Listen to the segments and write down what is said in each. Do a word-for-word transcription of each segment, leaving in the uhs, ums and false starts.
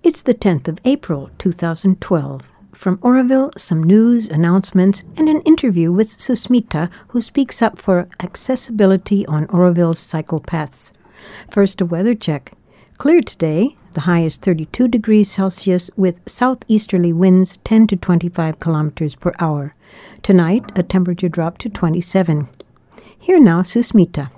It's the tenth of April, two thousand twelve. From Oroville, some news, announcements, and an interview with Susmita, who speaks up for accessibility on Oroville's cycle paths. First, a weather check. Clear today, the high is thirty-two degrees Celsius with southeasterly winds ten to twenty-five kilometers per hour. Tonight, a temperature drop to twenty-seven. Here now, Susmita.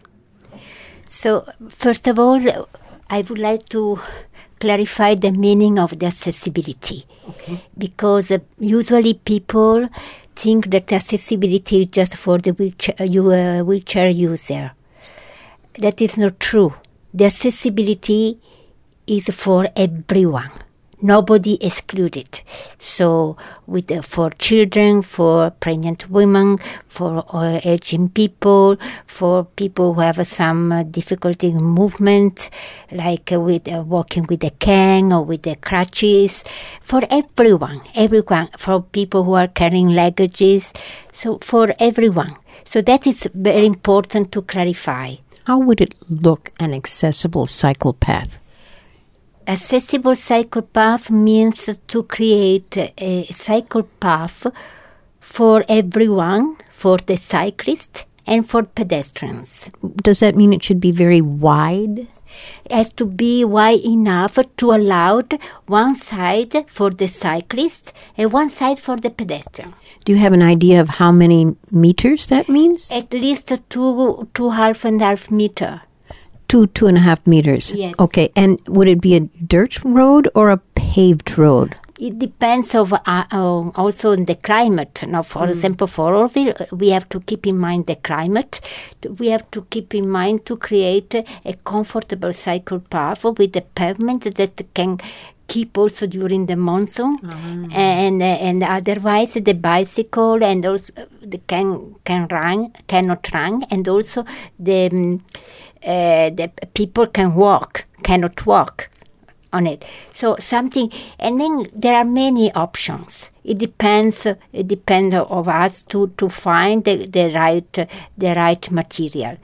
So, first of all, I would like to clarify the meaning of the accessibility. Okay. Because uh, usually people think that accessibility is just for the wheelchair, uh, wheelchair user. That is not true. The accessibility is for everyone. Nobody excluded. So, with uh, for children, for pregnant women, for uh, aging people, for people who have uh, some uh, difficulty in movement, like uh, with uh, walking with a cane or with the crutches, for everyone, everyone, for people who are carrying luggages, so for everyone. So that is very important to clarify. How would it look, an accessible cycle path? Accessible cycle path means to create a cycle path for everyone, for the cyclist and for pedestrians. Does that mean it should be very wide? It has to be wide enough to allow one side for the cyclist and one side for the pedestrian. Do you have an idea of how many meters that means? At least two, two half and half meter. Two, two and a half meters. Yes. Okay, and would it be a dirt road or a paved road? It depends of uh, uh, also on the climate. Now, for mm. example, for Oroville, we have to keep in mind the climate. We have to keep in mind to create a comfortable cycle path with the pavement that can keep also during the monsoon, mm. and uh, and otherwise the bicycle and also the can can run cannot run, and also the. Um, Uh, the people can walk, cannot walk on it. So something, and then there are many options. It depends. It depends of us to, to find the, the right the right material.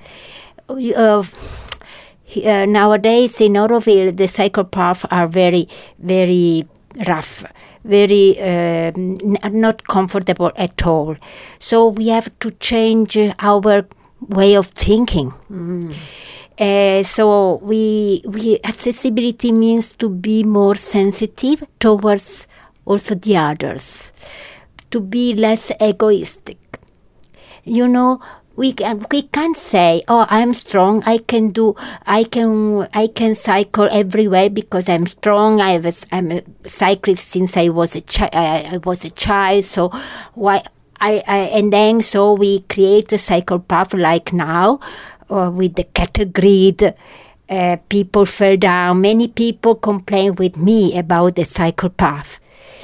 Uh, uh, nowadays in Oroville, the cycle paths are very very rough, very uh, n- not comfortable at all. So we have to change our way of thinking. Mm. Uh, so we we accessibility means to be more sensitive towards also the others, to be less egoistic. You know, we can we can't say, "Oh, I'm strong. I can do. I can I can cycle everywhere because I'm strong. I have a, I'm a cyclist since I was a chi- I, I was a child. So why?" I, I, and then so we create a cycle path like now uh, with the cattle grid. Uh, people fell down. Many people complain with me about the cycle path.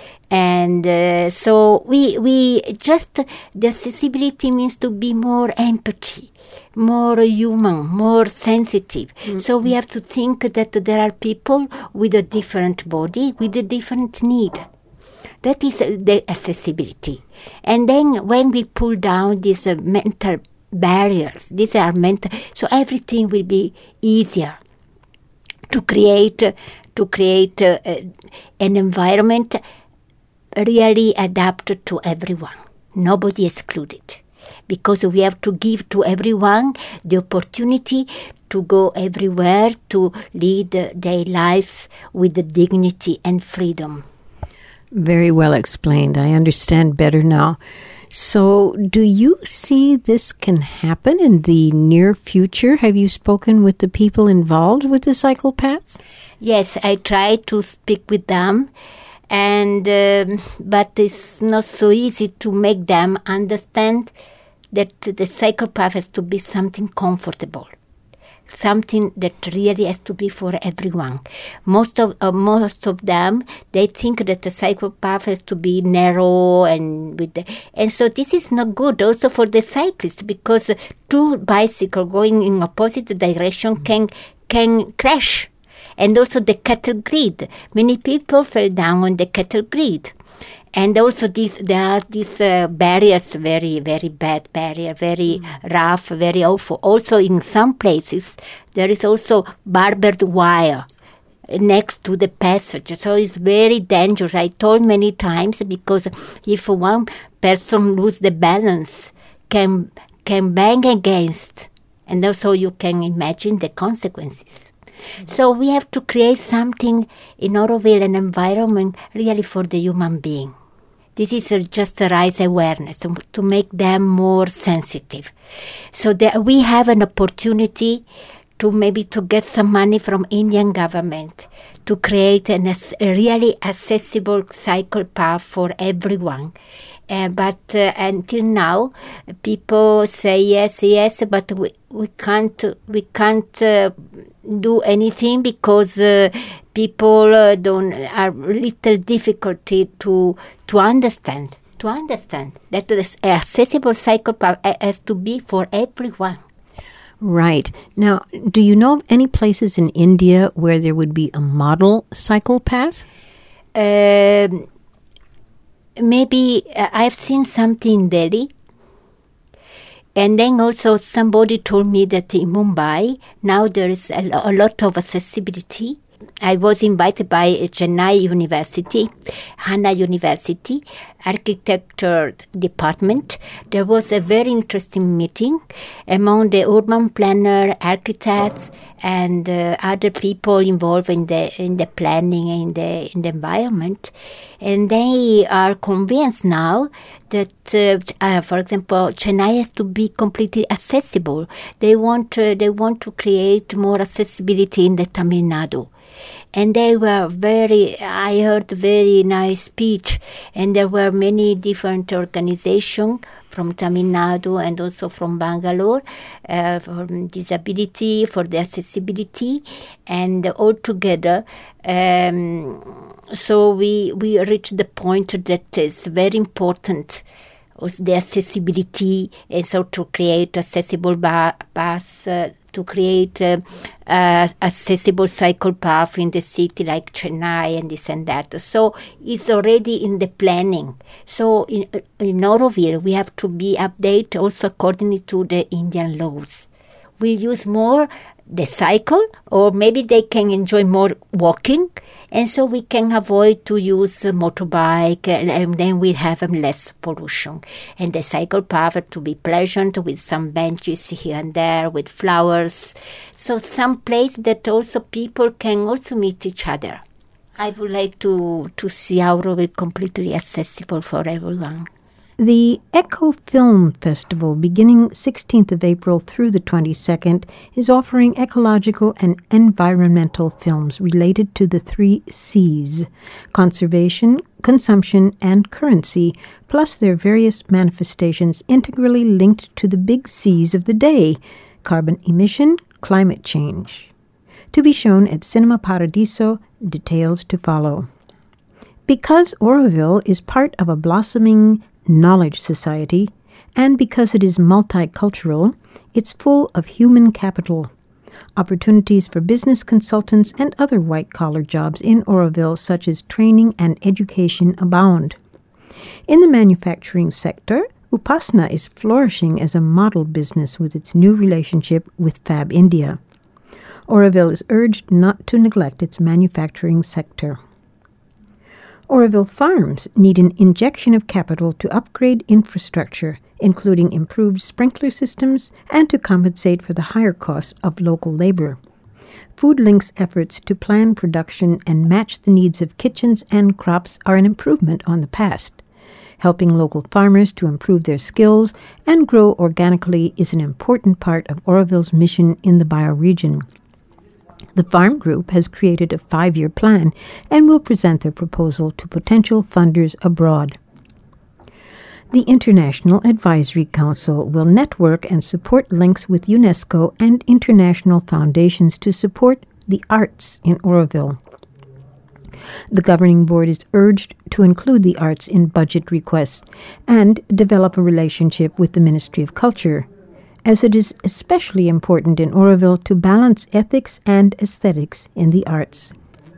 And uh, so we we just, the accessibility means to be more empathy, more human, more sensitive. Mm-hmm. So we have to think that there are people with a different body, with a different need. That is uh, the accessibility. And then when we pull down these uh, mental barriers, these are mental, so everything will be easier to create, uh, to create uh, uh, an environment really adapted to everyone, nobody excluded. Because we have to give to everyone the opportunity to go everywhere, to lead uh, their lives with the dignity and freedom. Very well explained. I understand better now. So, do you see this can happen in the near future? Have you spoken with the people involved with the cycle paths? Yes, I try to speak with them, and um, but it's not so easy to make them understand that the cycle path has to be something comfortable. Something that really has to be for everyone. Most of uh, most of them, they think that the cycle path has to be narrow and with the, and so this is not good also for the cyclist, because two bicycles going in opposite direction can can crash. And also the cattle grid. Many people fell down on the cattle grid. And also these, there are these uh, barriers, very, very bad barrier, very mm. rough, very awful. Also in some places, there is also barbed wire next to the passage. So it's very dangerous. I told many times, because if one person lose the balance, can can bang against, and also you can imagine the consequences. Mm-hmm. So we have to create something in Oroville, an environment really for the human being. This is uh, just to raise awareness, to, to make them more sensitive. So that we have an opportunity to maybe to get some money from Indian government to create an, a really accessible cycle path for everyone. Uh, but uh, until now, people say yes, yes, but we, we can't we can't uh, do anything because uh, people uh, don't are little difficulty to to understand to understand that the accessible cycle path has to be for everyone. Right. Now, do you know of any places in India where there would be a model cycle path? Um, maybe uh, I've seen something in Delhi. And then also somebody told me that in Mumbai, now there is a, a lot of accessibility. I was invited by Chennai University, Hanna University, architecture department. There was a very interesting meeting among the urban planner, architects, and uh, other people involved in the in the planning and in the in the environment, and they are convinced now that, uh, uh, for example, Chennai has to be completely accessible. They want uh, they want to create more accessibility in the Tamil Nadu. And they were very, I heard very nice speech, and there were many different organizations from Tamil Nadu and also from Bangalore uh, for disability, for the accessibility, and all together. Um, so we we reached the point that is very important. Also the accessibility, and so to create accessible ba- bus, uh, to create uh, uh, accessible cycle path in the city like Chennai and this and that. So it's already in the planning. So in, in Oroville, we have to be updated also according to the Indian laws. We'll use more the cycle, or maybe they can enjoy more walking, and so we can avoid to use a motorbike, and, and then we have um, less pollution. And the cycle path to be pleasant with some benches here and there with flowers. So some place that also people can also meet each other. I would like to, to see Oroville completely accessible for everyone. The Echo Film Festival, beginning sixteenth of April through the twenty-second, is offering ecological and environmental films related to the three C's: conservation, consumption, and currency, plus their various manifestations integrally linked to the big C's of the day: carbon emission, climate change. To be shown at Cinema Paradiso, details to follow. Because Oroville is part of a blossoming knowledge society, and because it is multicultural, it's full of human capital. Opportunities for business consultants and other white-collar jobs in Oroville, such as training and education, abound. In the manufacturing sector, Upasana is flourishing as a model business with its new relationship with Fab India. Oroville is urged not to neglect its manufacturing sector. Oroville farms need an injection of capital to upgrade infrastructure, including improved sprinkler systems, and to compensate for the higher costs of local labor. FoodLink's efforts to plan production and match the needs of kitchens and crops are an improvement on the past. Helping local farmers to improve their skills and grow organically is an important part of Oroville's mission in the bioregion. The Farm Group has created a five-year plan and will present their proposal to potential funders abroad. The International Advisory Council will network and support links with UNESCO and international foundations to support the arts in Oroville. The governing board is urged to include the arts in budget requests and develop a relationship with the Ministry of Culture, as it is especially important in Oroville to balance ethics and aesthetics in the arts.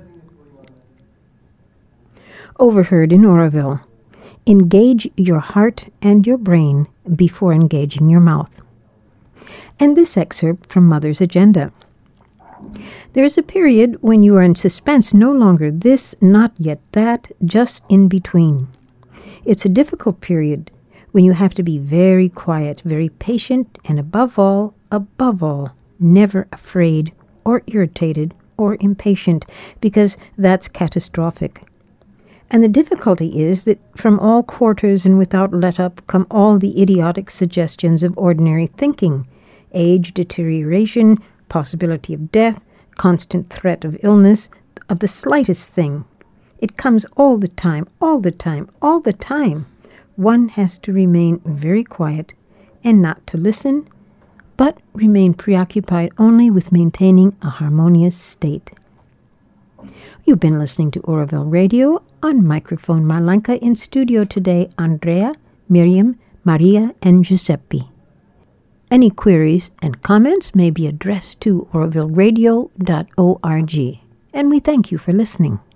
Overheard in Oroville: engage your heart and your brain before engaging your mouth. And this excerpt from Mother's Agenda. There is a period when you are in suspense, no longer this, not yet that, just in between. It's a difficult period when you have to be very quiet, very patient, and above all, above all, never afraid or irritated or impatient, because that's catastrophic. And the difficulty is that from all quarters and without let-up come all the idiotic suggestions of ordinary thinking: age, deterioration, possibility of death, constant threat of illness, of the slightest thing. It comes all the time, all the time, all the time. One has to remain very quiet and not to listen, but remain preoccupied only with maintaining a harmonious state. You've been listening to Oroville Radio. On microphone Marlanka, in studio today, Andrea, Miriam, Maria, and Giuseppe. Any queries and comments may be addressed to oroville radio dot org, and we thank you for listening.